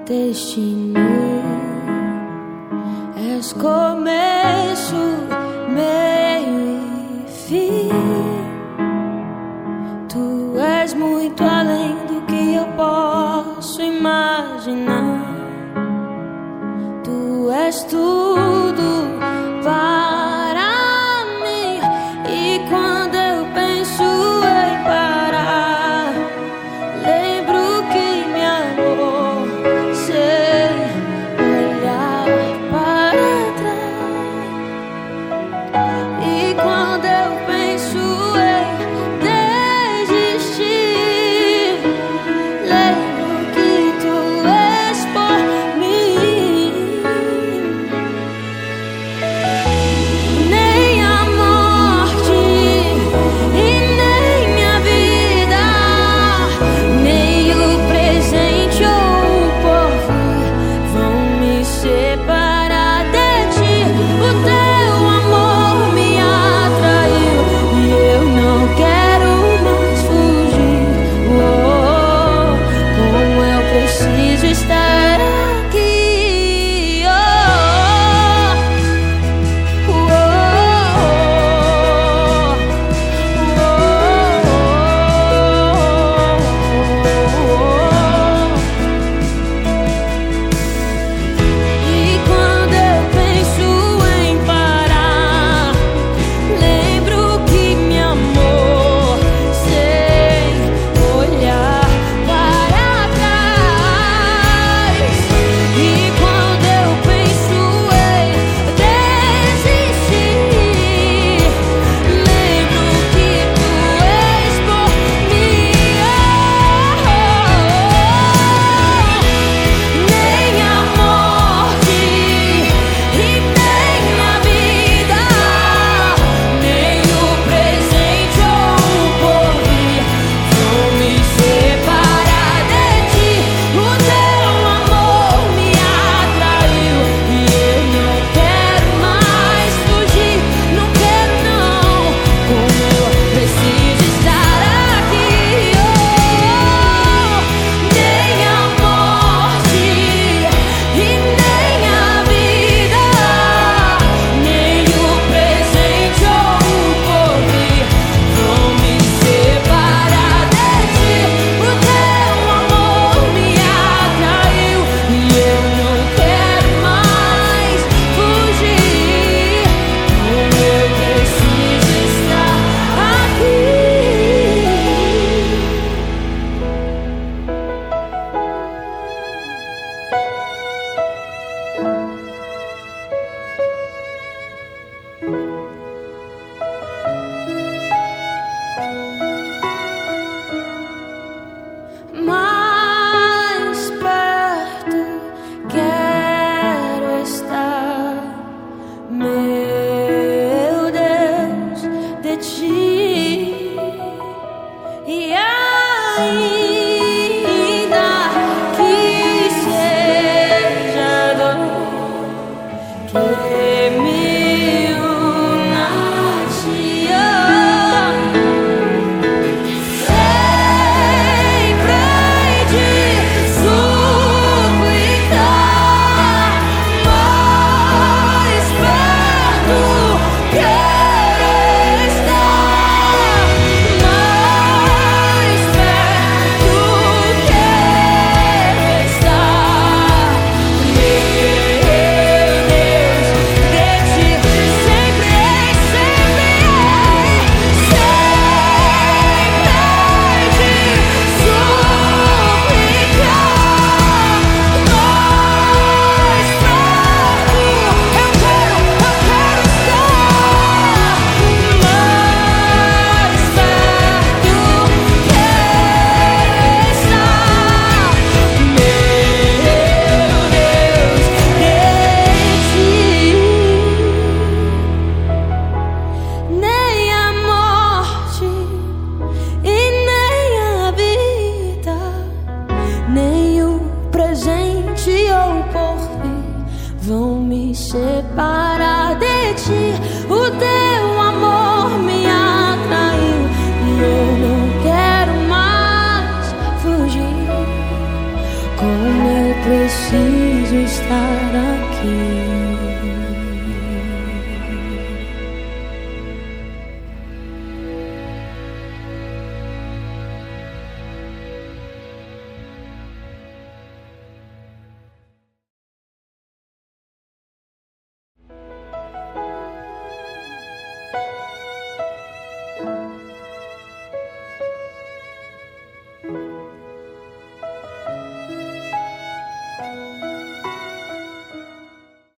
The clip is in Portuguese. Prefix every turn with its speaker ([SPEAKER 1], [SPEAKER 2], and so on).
[SPEAKER 1] destino. És começo, meio e fim. Tu és muito além do que eu posso imaginar. Tu és tudo para mim. E quando eu penso em parar, lembro que me amou sem olhar para trás. E quando eu penso em desistir, lembro que tu és por mim. Nem a morte e nem a vida, nem o presente ou o porvir vão me separar de ti. O teu amor me atraiu e eu não quero mais fugir. Oh, como eu preciso estar aqui. Oh, oh, E quando eu penso em parar, lembro que me amou sem olhar para trás. E quando eu penso em desistir, lembro que tu és por mim. Nem a morte e nem a vida, nem o presente ou o porvir vão me separar de ti. O teu amor me atraiu e eu não quero mais fugir. Não quero não, como eu preciso estar aqui. Oh, nem a morte e nem a vida, nem o presente ou o porvir vão me separar de ti. O teu amor me atraiu e eu não quero mais fugir. Como eu preciso estar aqui. Mais perto quero estar, meu Deus, de ti. E ainda que seja dor que me una a ti, sempre hei de suplicar. Mais perto quero estar, mais perto quero estar, meu Deus, de ti. Sempre hei, sempre hei, sempre hei de suplicar. Mais perto eu quero estar, mais perto quero estar, meu Deus, de ti. Nem a morte e nem a vida, nem o presente ou o porvir vão me separar